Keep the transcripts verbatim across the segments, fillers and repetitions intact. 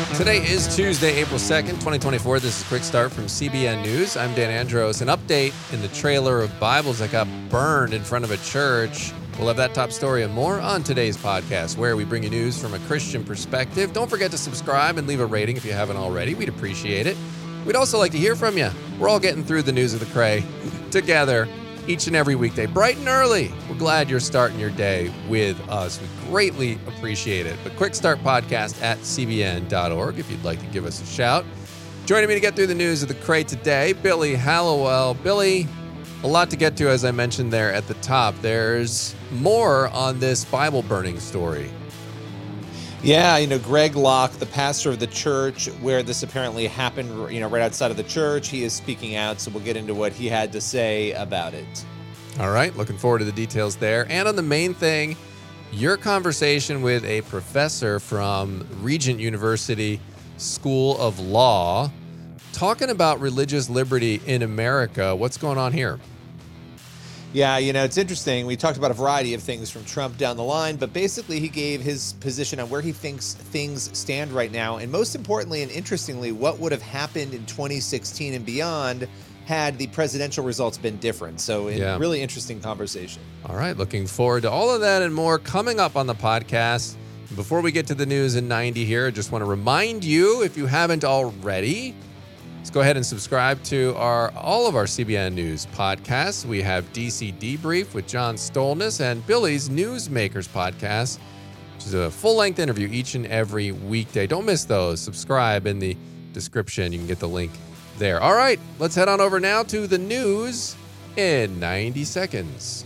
Today is Tuesday, April second, twenty twenty-four. This is a quick start from C B N News. I'm Dan Andros. An update in the trailer of Bibles that got burned in front of a church. We'll have that top story and more on today's podcast, where we bring you news from a Christian perspective. Don't forget to subscribe and leave a rating if you haven't already. We'd appreciate it. We'd also like to hear from you. We're all getting through the news of the cray together each and every weekday, bright and early. We're glad you're starting your day with us. We greatly appreciate it. But Quick Start Podcast at C B N dot org if you'd like to give us a shout. Joining me to get through the news of the cray today, Billy Hallowell. Billy, a lot to get to, as I mentioned there at the top. There's more on this Bible burning story. Yeah, you know, Greg Locke, the pastor of the church where this apparently happened, you know, right outside of the church, he is speaking out, so we'll get into what he had to say about it. All right, looking forward to the details there. And on the main thing, your conversation with a professor from Regent University School of Law, talking about religious liberty in America. What's going on here? Yeah, you know, it's interesting. We talked about a variety of things from Trump down the line, but basically he gave his position on where he thinks things stand right now. And most importantly and interestingly, what would have happened in twenty sixteen and beyond had the presidential results been different. So a Yeah. really interesting conversation. All right, looking forward to all of that and more coming up on the podcast. Before we get to the news in ninety here, I just want to remind you, if you haven't already, let's go ahead and subscribe to our all of our C B N News podcasts. We have D C Debrief with John Stolnis and Billy's Newsmakers podcast, which is a full-length interview each and every weekday. Don't miss those. Subscribe in the description. You can get the link there. All right, let's head on over now to the news in ninety seconds.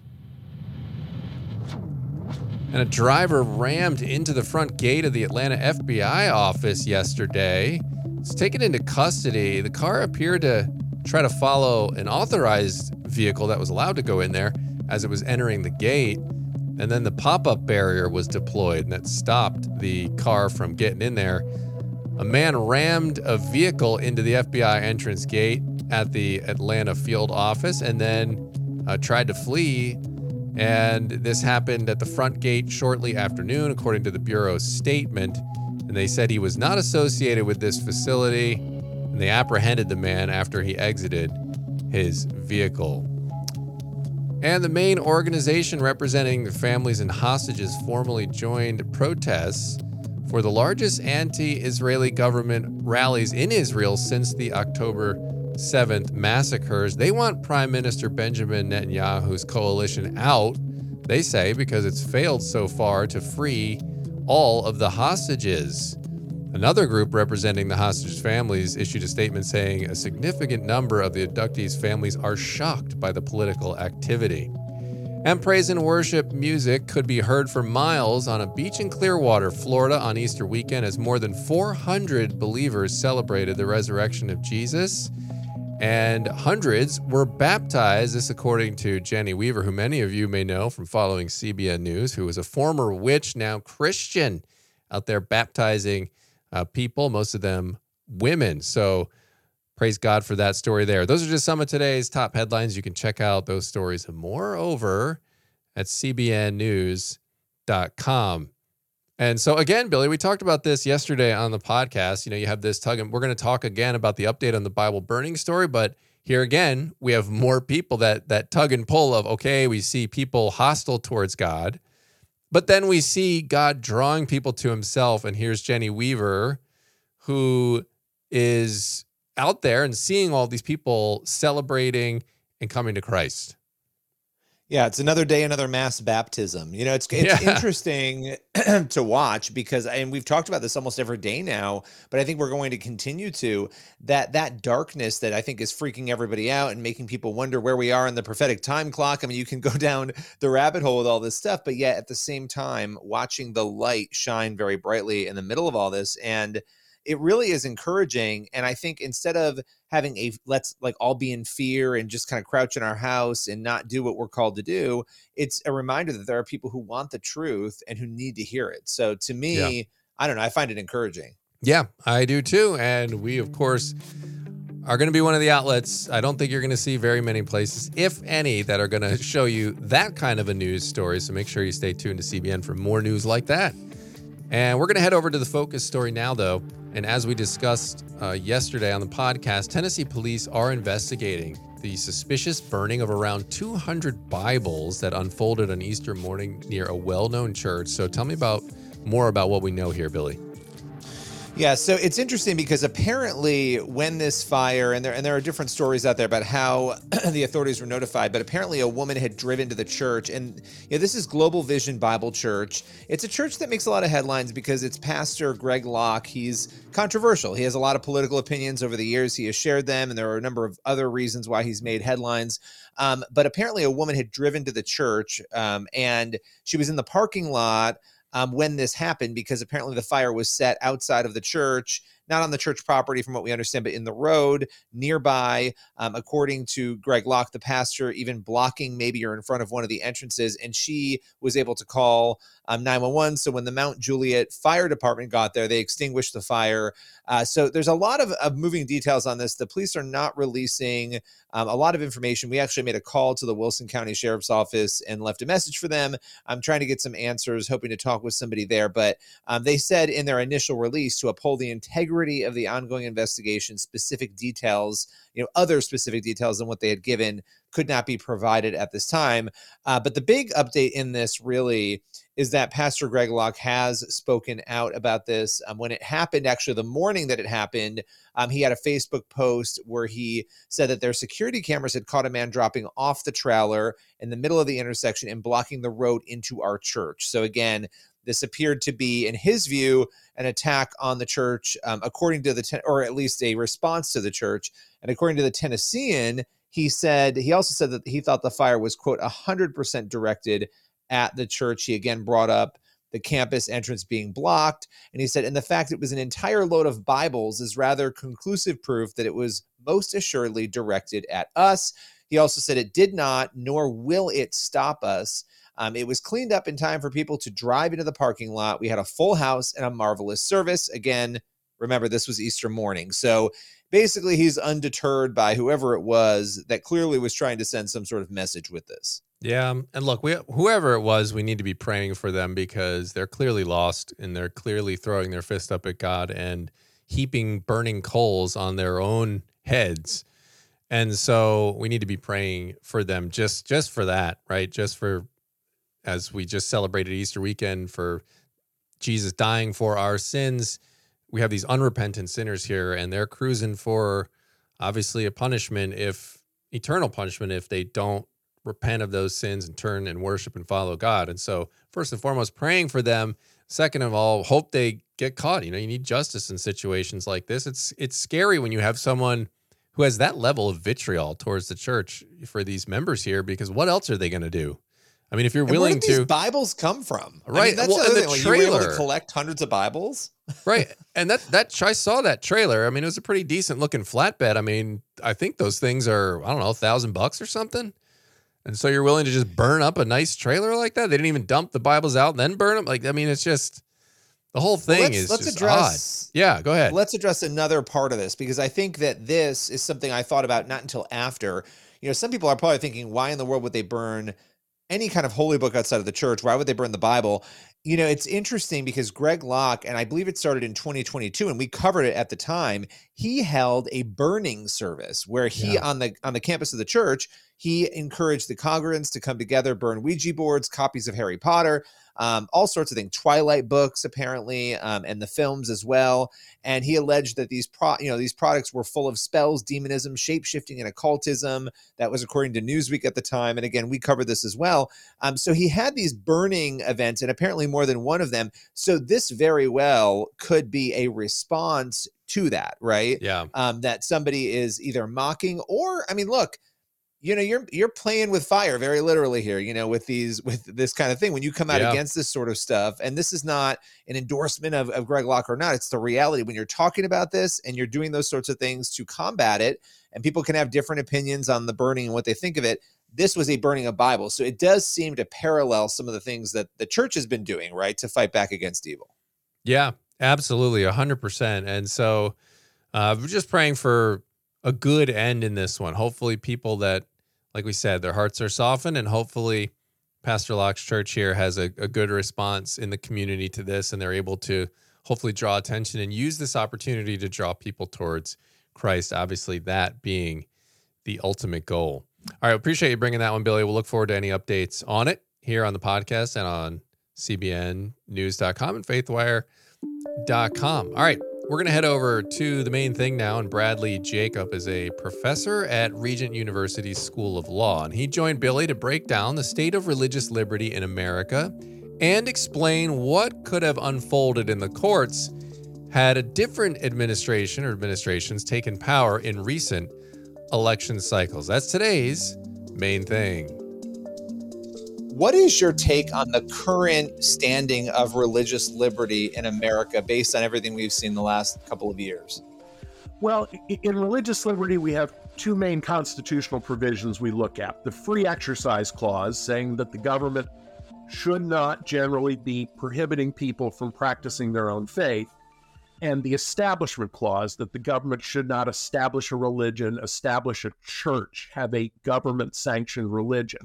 And a driver rammed into the front gate of the Atlanta F B I office yesterday. It's taken into custody. The car appeared to try to follow an authorized vehicle that was allowed to go in there as it was entering the gate. And then the pop-up barrier was deployed, and that stopped the car from getting in there. A man rammed a vehicle into the F B I entrance gate at the Atlanta field office and then uh, tried to flee. And this happened at the front gate shortly after noon, according to the Bureau's statement. And they said he was not associated with this facility, and they apprehended the man after he exited his vehicle. And the main organization representing the families and hostages formally joined protests for the largest anti-Israeli government rallies in Israel since the October seventh massacres. They want Prime Minister Benjamin Netanyahu's coalition out, they say, because it's failed so far to free all of the hostages. Another group representing the hostages' families issued a statement saying a significant number of the abductees' families are shocked by the political activity. And praise and worship music could be heard for miles on a beach in Clearwater, Florida on Easter weekend as more than four hundred believers celebrated the resurrection of Jesus. And hundreds were baptized, this according to Jenny Weaver, who many of you may know from following C B N News, who was a former witch, now Christian, out there baptizing uh, people, most of them women. So praise God for that story there. Those are just some of today's top headlines. You can check out those stories and more over at C B N news dot com. And so again, Billy, we talked about this yesterday on the podcast. You know, you have this tug, and we're going to talk again about the update on the Bible burning story. But here again, we have more people that that tug and pull of, okay, we see people hostile towards God, but then we see God drawing people to himself. And here's Jenny Weaver, who is out there and seeing all these people celebrating and coming to Christ. Yeah, it's another day, another mass baptism. You know, it's it's Yeah. interesting to watch because, and we've talked about this almost every day now, but I think we're going to continue to, that that darkness that I think is freaking everybody out and making people wonder where we are in the prophetic time clock. I mean, you can go down the rabbit hole with all this stuff, but yet at the same time, watching the light shine very brightly in the middle of all this. And it really is encouraging. And I think instead of having a, let's like all be in fear and just kind of crouch in our house and not do what we're called to do, it's a reminder that there are people who want the truth and who need to hear it. So to me, yeah. I don't know, I find it encouraging. Yeah, I do too. And we, of course, are going to be one of the outlets. I don't think you're going to see very many places, if any, that are going to show you that kind of a news story. So make sure you stay tuned to C B N for more news like that. And we're going to head over to the focus story now, though. And as we discussed uh, yesterday on the podcast, Tennessee police are investigating the suspicious burning of around two hundred Bibles that unfolded on Easter morning near a well-known church. So tell me about more about what we know here, Billy. Yeah, so it's interesting because apparently when this fire, and there and there are different stories out there about how the authorities were notified, but apparently a woman had driven to the church. And you know, this is Global Vision Bible Church. It's a church that makes a lot of headlines because its pastor, Greg Locke, he's controversial. He has a lot of political opinions over the years. He has shared them, and there are a number of other reasons why he's made headlines. Um, but apparently a woman had driven to the church, um, and she was in the parking lot Um, when this happened, because apparently the fire was set outside of the church, not on the church property from what we understand, but in the road nearby, um, according to Greg Locke, the pastor, even blocking maybe or in front of one of the entrances. And she was able to call um, nine one one. So when the Mount Juliet Fire Department got there, they extinguished the fire. Uh, so there's a lot of, of moving details on this. The police are not releasing um, a lot of information. We actually made a call to the Wilson County Sheriff's Office and left a message for them. I'm trying to get some answers, hoping to talk with somebody there. But um, they said in their initial release to uphold the integrity of the ongoing investigation, specific details, you know, other specific details than what they had given could not be provided at this time. Uh, but the big update in this really is that Pastor Greg Locke has spoken out about this. Um, when it happened, actually the morning that it happened, um, he had a Facebook post where he said that their security cameras had caught a man dropping off the trailer in the middle of the intersection and blocking the road into our church. So again, this appeared to be, in his view, an attack on the church, um, according to the, ten- or at least a response to the church. And according to the Tennessean, he said, he also said that he thought the fire was, quote, one hundred percent directed at the church. He again brought up the campus entrance being blocked. And he said, and the fact it was an entire load of Bibles is rather conclusive proof that it was most assuredly directed at us. He also said it did not, nor will it stop us. Um, it was cleaned up in time for people to drive into the parking lot. We had a full house and a marvelous service. Again, remember, this was Easter morning. So basically, he's undeterred by whoever it was that clearly was trying to send some sort of message with this. Yeah, and look, we, whoever it was, we need to be praying for them because they're clearly lost and they're clearly throwing their fist up at God and heaping burning coals on their own heads. And so we need to be praying for them just just for that, right? Just for, as we just celebrated Easter weekend, for Jesus dying for our sins. We have these unrepentant sinners here, and they're cruising for, obviously, a punishment, if eternal punishment, if they don't repent of those sins and turn and worship and follow God. And so, first and foremost, praying for them. Second of all, hope they get caught. You know, you need justice in situations like this. It's it's scary when you have someone who has that level of vitriol towards the church for these members here, because what else are they going to do? I mean, if you're and willing where did these to, Bibles come from? Right. I mean, that's well, the other and thing. the Like, trailer, you were able to collect hundreds of Bibles. Right. And that, that, I saw that trailer. I mean, it was a pretty decent looking flatbed. I mean, I think those things are, I don't know, a thousand bucks or something. And so you're willing to just burn up a nice trailer like that? They didn't even dump the Bibles out and then burn them. Like, I mean, it's just, the whole thing well, let's, is let's just address, odd. Yeah, go ahead. Let's address another part of this, because I think that this is something I thought about not until after. You know, some people are probably thinking, why in the world would they burn any kind of holy book outside of the church? Why would they burn the Bible? You know, it's interesting because Greg Locke, and I believe it started in twenty twenty-two, and we covered it at the time, he held a burning service where he, Yeah. on the on the campus of the church, he encouraged the congregants to come together, burn Ouija boards, copies of Harry Potter, um, all sorts of things, Twilight books apparently, um, and the films as well. And he alleged that these pro, you know, these products were full of spells, demonism, shape-shifting, and occultism. That was according to Newsweek at the time. And again, we covered this as well. Um, so he had these burning events, and apparently more than one of them. So this very well could be a response to that, right? Yeah. Um, that somebody is either mocking or, I mean, look, you know, you're you're playing with fire very literally here, you know, with these with this kind of thing. When you come out Yeah. against this sort of stuff, and this is not an endorsement of, of Greg Locke or not, it's the reality. When you're talking about this and you're doing those sorts of things to combat it, and people can have different opinions on the burning and what they think of it, this was a burning of Bibles. So it does seem to parallel some of the things that the church has been doing, right, to fight back against evil. Yeah, absolutely. A hundred percent. And so uh, we're just praying for a good end in this one. Hopefully people that, like we said, their hearts are softened, and hopefully Pastor Locke's church here has a, a good response in the community to this, and they're able to hopefully draw attention and use this opportunity to draw people towards Christ, obviously that being the ultimate goal. All right, appreciate you bringing that one, Billy. We'll look forward to any updates on it here on the podcast and on C B N news dot com and faithwire dot com. All right, we're going to head over to the main thing now, and Bradley Jacob is a professor at Regent University's School of Law, and he joined Billy to break down the state of religious liberty in America and explain what could have unfolded in the courts had a different administration or administrations taken power in recent election cycles. That's today's main thing. What is your take on the current standing of religious liberty in America based on everything we've seen the last couple of years? Well, in religious liberty, we have two main constitutional provisions we look at. The Free Exercise Clause, saying that the government should not generally be prohibiting people from practicing their own faith, and the Establishment Clause, that the government should not establish a religion, establish a church, have a government-sanctioned religion.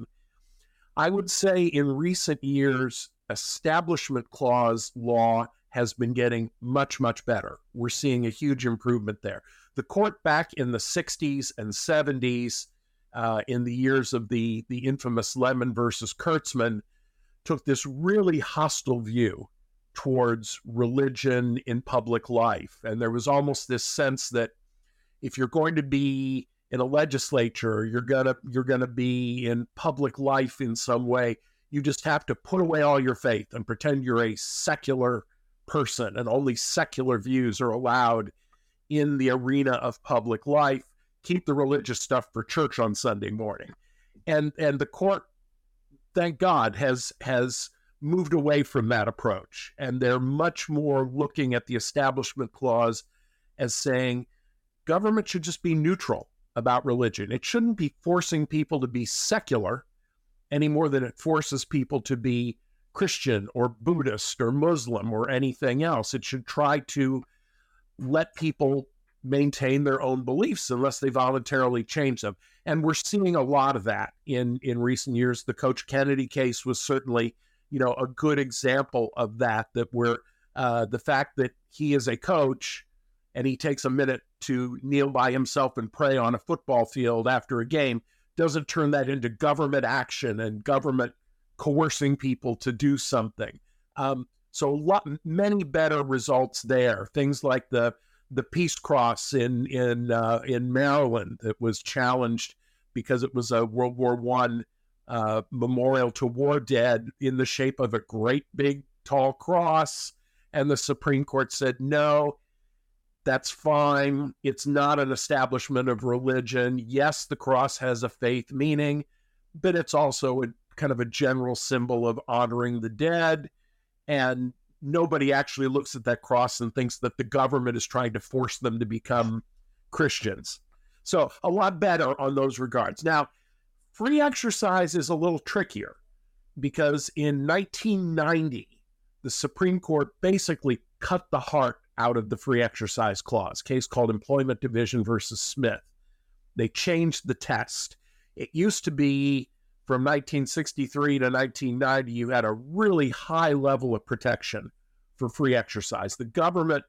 I would say in recent years, Establishment Clause law has been getting much, much better. We're seeing a huge improvement there. The court back in the sixties and seventies, uh, in the years of the, the infamous Lemon versus Kurtzman, took this really hostile view towards religion in public life. And there was almost this sense that if you're going to be in a legislature, you're gonna you're gonna be in public life in some way, you just have to put away all your faith and pretend you're a secular person, and only secular views are allowed in the arena of public life. Keep the religious stuff for church on Sunday morning. And and the court, thank God, has has moved away from that approach. And they're much more looking at the Establishment Clause as saying government should just be neutral about religion. It shouldn't be forcing people to be secular any more than it forces people to be Christian or Buddhist or Muslim or anything else. It should try to let people maintain their own beliefs unless they voluntarily change them. And we're seeing a lot of that in, in recent years. The Coach Kennedy case was certainly, you know, a good example of that, that we're, uh, the fact that he is a coach and he takes a minute to kneel by himself and pray on a football field after a game doesn't turn that into government action and government coercing people to do something. Um, so a lot, many better results there. Things like the the Peace Cross in in uh, in Maryland that was challenged because it was a World War One uh, memorial to war dead in the shape of a great big tall cross, and the Supreme Court said no. That's fine. It's not an establishment of religion. Yes, the cross has a faith meaning, but it's also a kind of a general symbol of honoring the dead. And nobody actually looks at that cross and thinks that the government is trying to force them to become Christians. So a lot better on those regards. Now, free exercise is a little trickier because in nineteen ninety, the Supreme Court basically cut the heart out of the Free Exercise Clause, case called Employment Division versus Smith. They changed the test. It used to be from nineteen sixty-three to nineteen ninety, you had a really high level of protection for free exercise. The government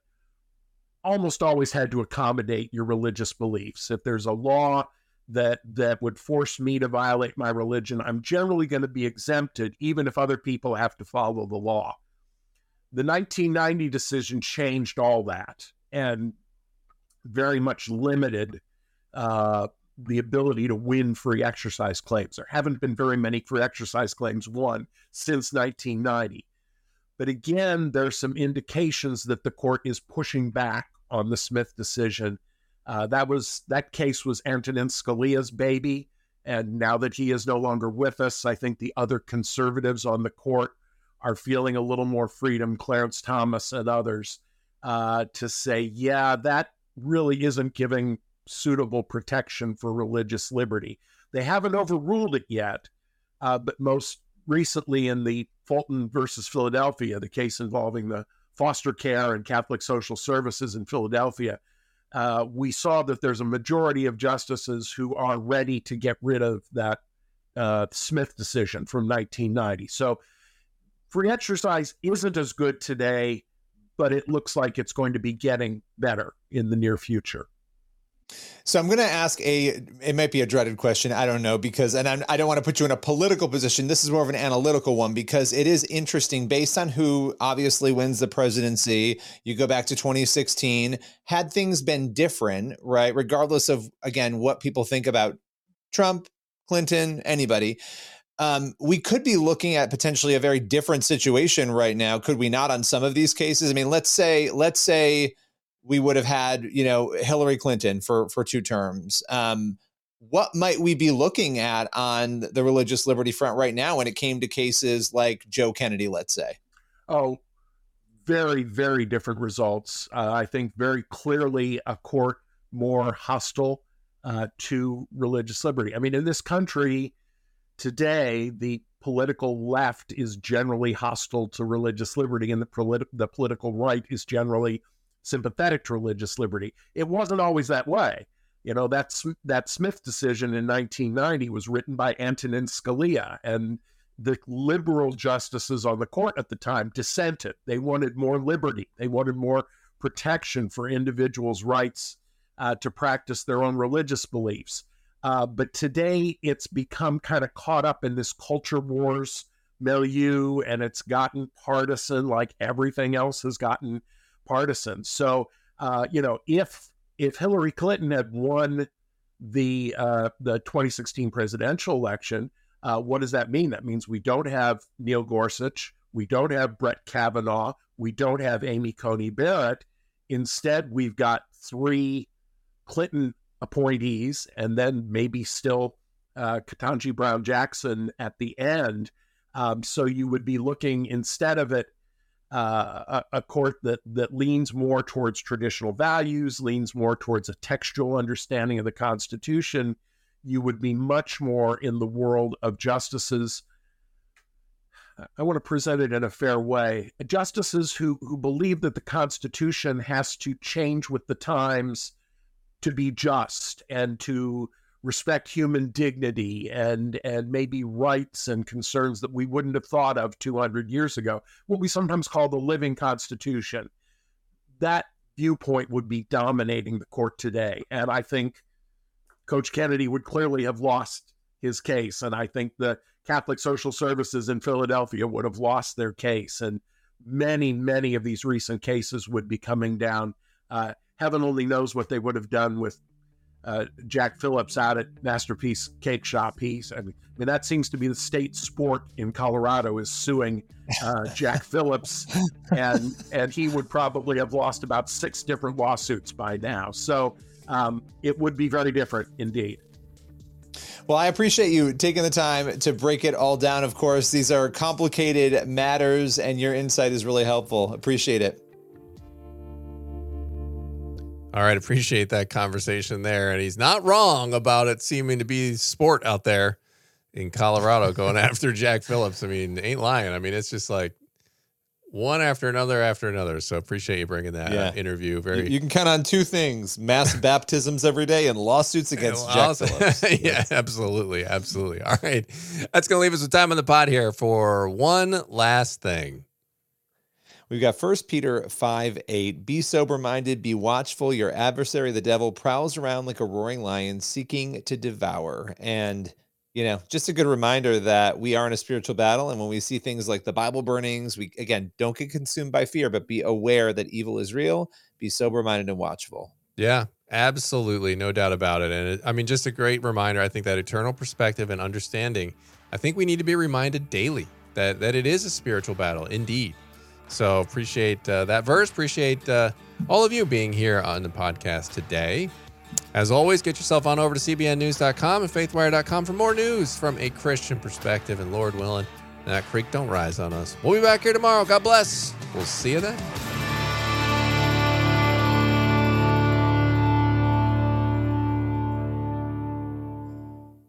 almost always had to accommodate your religious beliefs. If there's a law that that would force me to violate my religion, I'm generally going to be exempted, even if other people have to follow the law. The nineteen ninety decision changed all that and very much limited uh, the ability to win free exercise claims. There haven't been very many free exercise claims won since nineteen ninety. But again, there's some indications that the court is pushing back on the Smith decision. Uh, that was that case was Antonin Scalia's baby, and now that he is no longer with us, I think the other conservatives on the court are feeling a little more freedom, Clarence Thomas and others, uh, to say, yeah, that really isn't giving suitable protection for religious liberty. They haven't overruled it yet, uh, but most recently in the Fulton versus Philadelphia, the case involving the foster care and Catholic social services in Philadelphia, uh, we saw that there's a majority of justices who are ready to get rid of that uh, Smith decision from nineteen ninety. So free exercise isn't as good today, but it looks like it's going to be getting better in the near future. So I'm going to ask a, it might be a dreaded question. I don't know, because, and I'm, I don't want to put you in a political position. This is more of an analytical one, because it is interesting based on who obviously wins the presidency. You go back to twenty sixteen, had things been different, right? Regardless of, again, what people think about Trump, Clinton, anybody, um, we could be looking at potentially a very different situation right now. Could we not on some of these cases? I mean, let's say, let's say, we would have had, you know, Hillary Clinton for, for two terms. Um, what might we be looking at on the religious liberty front right now when it came to cases like Joe Kennedy, let's say? Oh, very, very different results. Uh, I think very clearly a court more hostile uh, to religious liberty. I mean, in this country today, the political left is generally hostile to religious liberty, and the, polit- the political right is generally sympathetic to religious liberty. It wasn't always that way. You know, that's, that Smith decision in nineteen ninety was written by Antonin Scalia, and the liberal justices on the court at the time dissented. They wanted more liberty. They wanted more protection for individuals' rights uh, to practice their own religious beliefs. Uh, but today it's become kind of caught up in this culture wars milieu, and it's gotten partisan like everything else has gotten partisan. So, uh, you know, if if Hillary Clinton had won the uh, the twenty sixteen presidential election, uh, what does that mean? That means we don't have Neil Gorsuch, we don't have Brett Kavanaugh, we don't have Amy Coney Barrett. Instead, we've got three Clinton appointees, and then maybe still uh, Ketanji Brown Jackson at the end. Um, so you would be looking, instead of it, Uh, a, a court that that leans more towards traditional values, leans more towards a textual understanding of the Constitution. You would be much more in the world of justices. I want to present it in a fair way. Justices who who believe that the Constitution has to change with the times to be just and to respect human dignity and and maybe rights and concerns that we wouldn't have thought of two hundred years ago, what we sometimes call the living Constitution. That viewpoint would be dominating the court today. And I think Coach Kennedy would clearly have lost his case. And I think the Catholic Social Services in Philadelphia would have lost their case. And many, many of these recent cases would be coming down. Uh, heaven only knows what they would have done with Uh, Jack Phillips out at Masterpiece Cake Shop. He's, I mean, I mean, that seems to be the state sport in Colorado, is suing uh, Jack Phillips, and and he would probably have lost about six different lawsuits by now. So um, it would be very different indeed. Well, I appreciate you taking the time to break it all down. Of course, these are complicated matters, and your insight is really helpful. Appreciate it. All right, appreciate that conversation there. And he's not wrong about it seeming to be sport out there in Colorado going after Jack Phillips. I mean, ain't lying. I mean, it's just like one after another after another. So appreciate you bringing that yeah. uh, interview. Very. You, you can count on two things: mass baptisms every day and lawsuits against well, Jack Phillips. Yeah, absolutely. Absolutely. All right. That's going to leave us with time on the pod here for one last thing. We've got First Peter five eight. Be sober-minded, be watchful. Your adversary, the devil, prowls around like a roaring lion seeking to devour. And, you know, just a good reminder that we are in a spiritual battle. And when we see things like the Bible burnings, we, again, don't get consumed by fear, but be aware that evil is real. Be sober-minded and watchful. Yeah, absolutely. No doubt about it. And it, I mean, just a great reminder. I think that eternal perspective and understanding, I think we need to be reminded daily that, that it is a spiritual battle, indeed. So appreciate uh, that verse. Appreciate uh, all of you being here on the podcast today. As always, get yourself on over to C B N news dot com and faithwire dot com for more news from a Christian perspective. And Lord willing, that creek don't rise on us. We'll be back here tomorrow. God bless. We'll see you then.